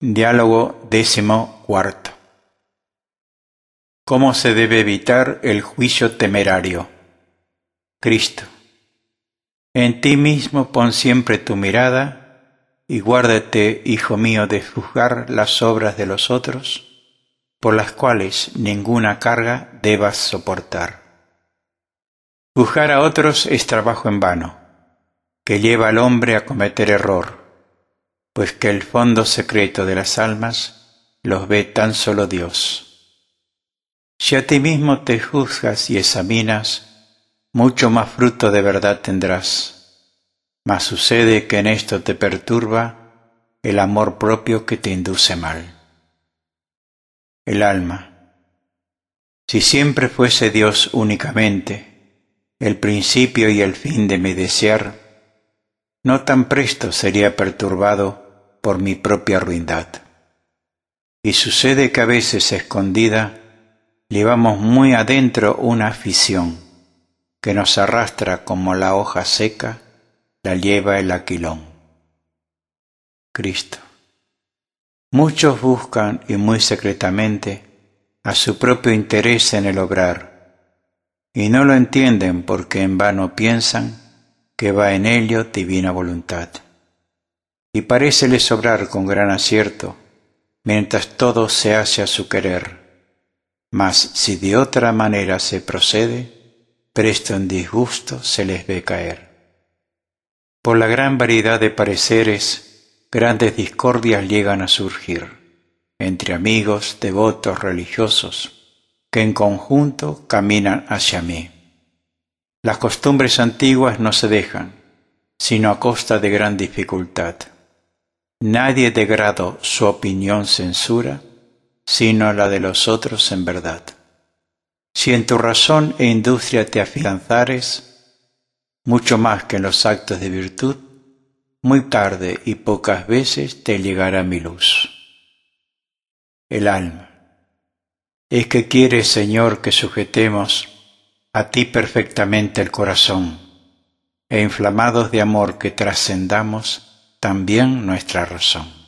Diálogo 14. ¿Cómo se debe evitar el juicio temerario? Cristo. En ti mismo pon siempre tu mirada y guárdate, hijo mío, de juzgar las obras de los otros, por las cuales ninguna carga debas soportar. Juzgar a otros es trabajo en vano, que lleva al hombre a cometer error, pues que el fondo secreto de las almas los ve tan solo Dios. Si a ti mismo te juzgas y examinas, mucho más fruto de verdad tendrás, mas sucede que en esto te perturba el amor propio que te induce mal. El alma. Si siempre fuese Dios únicamente, el principio y el fin de mi desear, no tan presto sería perturbado por mi propia ruindad. Y sucede que a veces escondida llevamos muy adentro una afición que nos arrastra como la hoja seca la lleva el aquilón. Cristo. Muchos buscan y muy secretamente a su propio interés en el obrar, y no lo entienden porque en vano piensan que va en ello divina voluntad. Y paréceles obrar con gran acierto, mientras todo se hace a su querer. Mas si de otra manera se procede, presto en disgusto se les ve caer. Por la gran variedad de pareceres, grandes discordias llegan a surgir, entre amigos, devotos, religiosos, que en conjunto caminan hacia mí. Las costumbres antiguas no se dejan, sino a costa de gran dificultad. Nadie de grado su opinión censura, sino la de los otros en verdad. Si en tu razón e industria te afianzares, mucho más que en los actos de virtud, muy tarde y pocas veces te llegará mi luz. El alma. Es que quieres, Señor, que sujetemos a ti perfectamente el corazón, e inflamados de amor que trascendamos también nuestra razón.